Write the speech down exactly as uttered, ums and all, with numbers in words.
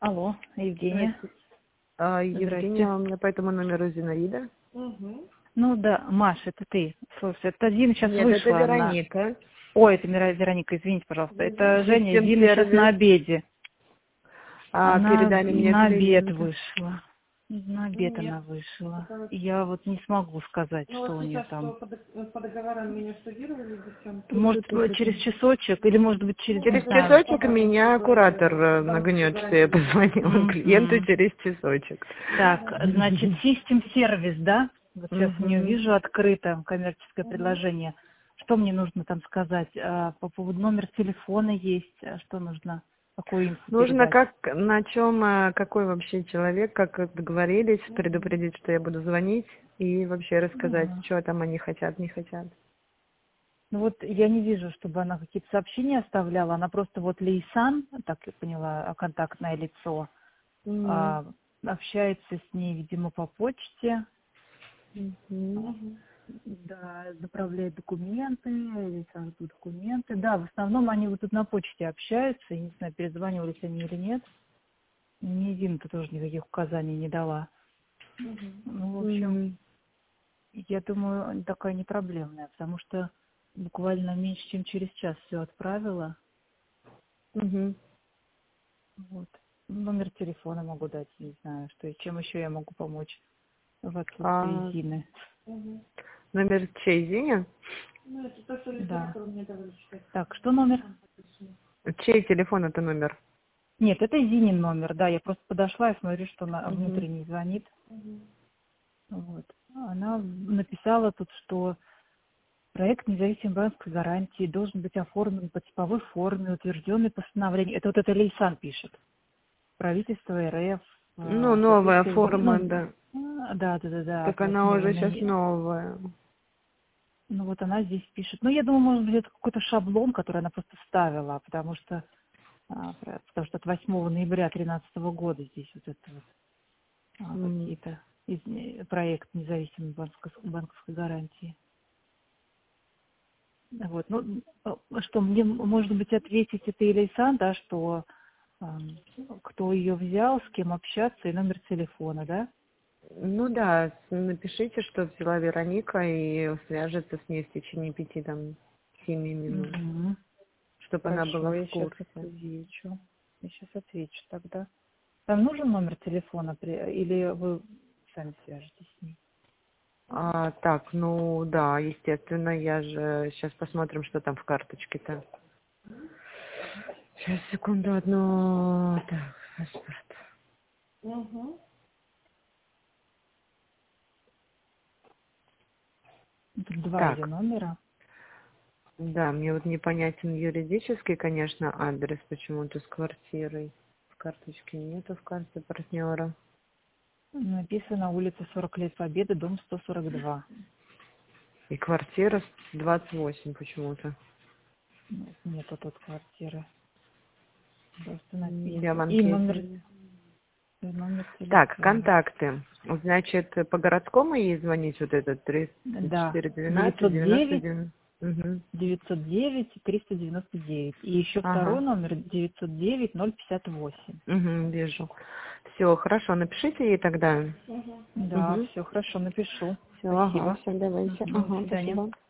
Алло, Евгения. Здравствуйте. А, Евгения, у меня по этому номеру Зинаида. Угу. Ну да, Маша, это ты. Слушай, это Зина сейчас Нет, вышла. это Вероника. Она... Ой, это Мира- Вероника, извините, пожалуйста. Это Женя, Систем Зина сейчас сервис. на обеде. А, Она передали мне на обед клиента. вышла. На обед Нет. она вышла. Это вот- Я вот не смогу сказать, Ну что вот у нее сейчас там. что, по, дог- по договорам меня штудировали девчонки. Может, через часочек, или может быть через, Через не знаю. часочек меня куратор э, нагнет, что я позвонила Мгм. клиенту через часочек. Так, значит, System сервис, да? Вот сейчас не Мгм. увижу открыто коммерческое предложение. Что мне нужно там сказать? А, по поводу номер телефона есть. А что нужно? Какую инфу Нужно передать? как, на чем, э, какой вообще человек, как договорились, предупредить, что я буду звонить и вообще рассказать, Ага. что там они хотят, не хотят. Ну вот я не вижу, чтобы она какие-то сообщения оставляла. Она просто вот Лейсан, так я поняла, контактное лицо, Мгм. а, общается с ней, видимо, по почте. Мгм. Да, заправляет документы, или там ждут документы. Да, в основном они вот тут на почте общаются, я не знаю, перезванивались они или нет. Ни Зина-то тоже никаких указаний не дала. Ну, в общем, Мгм. я думаю, такая не проблемная, потому что буквально меньше, чем через час все отправила. Мгм. Вот. Номер телефона могу дать, не знаю, что и чем еще я могу помочь в отсутствии А Зины. Угу. номер чей, Зиня? Ну это то, что Да. литературу мне давали читать. Так, что номер? Чей телефон это номер? Нет, это Зинин номер, да, я просто подошла и смотрю, что она Мгм. внутренний звонит. Угу. Вот. Она написала тут, что проект независимой банковской гарантии должен быть оформлен по типовой форме, утвержденный постановлением. Это вот это Лейсан пишет. Правительство РФ э, Ну, в новая соответствии, форма, ну, да. а, да, да, да, да, от Так она восьмого уже сейчас ноября. новая. Ну вот она здесь пишет. Ну, я думаю, может быть, это какой-то шаблон, который она просто вставила, потому что, а, про- потому что от восьмого ноября две тысячи тринадцатого года здесь вот это вот а, М. какие-то из, э, проект независимой банковской, банковской гарантии. Вот. Ну, э, что мне, м- может быть, ответить это Илейсан, да, что ам, кто ее взял, с кем общаться и номер телефона, да? Ну да, с- напишите, что взяла Вероника и свяжется с ней в течение пяти, там, семи минут, Угу. чтобы она была Хорошо, в я сейчас курсе. отвечу. Я сейчас отвечу тогда. Там нужен номер телефона при- или вы сами свяжетесь с ней? А, так, ну да, естественно, я же сейчас посмотрим, что там в карточке-то. Сейчас, секунду, одну. Так, паспорт. Угу. Тут два ее Так, номера. да, мне вот непонятен юридический, конечно, адрес почему-то с квартирой. В карточке нету, в карте партнера. Написано улица сорок лет Победы, дом сто сорок два. И квартира двадцать восемь почему-то. Нет, нету тут квартиры. Просто М, Я в написано. И номер, анкете. и номер Так, телефона. контакты. Значит, по городскому ей звонить вот этот тридцать Да, четыре двенадцать девятьсот девяносто девять девять. Угу. девятьсот девять триста девяносто девять. И еще второй Ага. номер девятьсот девять ноль пятьдесят восемь. Угу, вижу. Все, хорошо, напишите ей тогда. Угу. Да, Угу. все хорошо, напишу. Все, ага, Спасибо. все, давайте. Мгм, до Ага, свидания. спасибо.